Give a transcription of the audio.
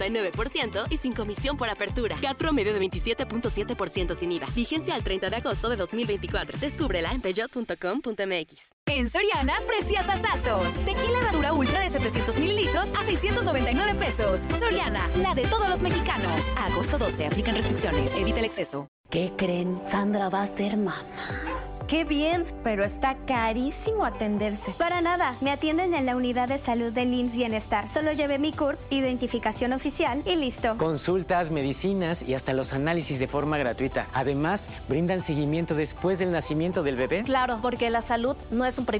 9% y sin comisión por apertura. CAT promedio de 27.7% sin IVA. Vigencia al 30 de agosto de 2024. Descúbrela en peugeot.com.mx. En Soriana, preciosazazos. Tequila Herradura Ultra de 700 mililitros a 699 pesos. Soriana, la de todos los mexicanos. A agosto 12, aplican restricciones. Evita el exceso. ¿Qué creen? Sandra va a ser mamá. ¡Qué bien! Pero está carísimo atenderse. Para nada, me atienden en la unidad de salud del IMSS Bienestar. Solo llevé mi CURP, identificación oficial y listo. Consultas, medicinas y hasta los análisis de forma gratuita. Además, brindan seguimiento después del nacimiento del bebé. Claro, porque la salud no es un privilegio.